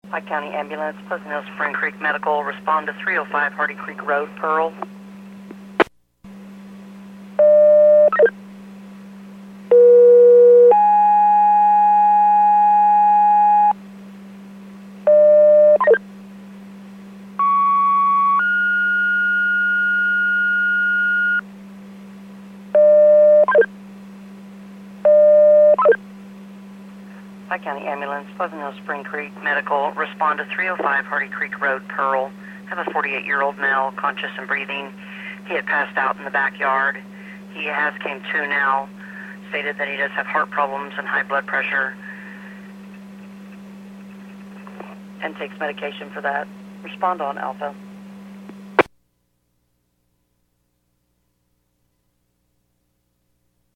Pike County Ambulance, Pleasant Hill Spring Creek Medical, respond to 305 Hardy Creek Road, Pearl. Pike County Ambulance, Pleasant Hill Spring Creek Medical, respond to 305 Hardy Creek Road, Pearl. Have a 48-year-old male, conscious and breathing. He had passed out in the backyard. He has came to now, stated that he does have heart problems and high blood pressure, and takes medication for that. Respond on Alpha.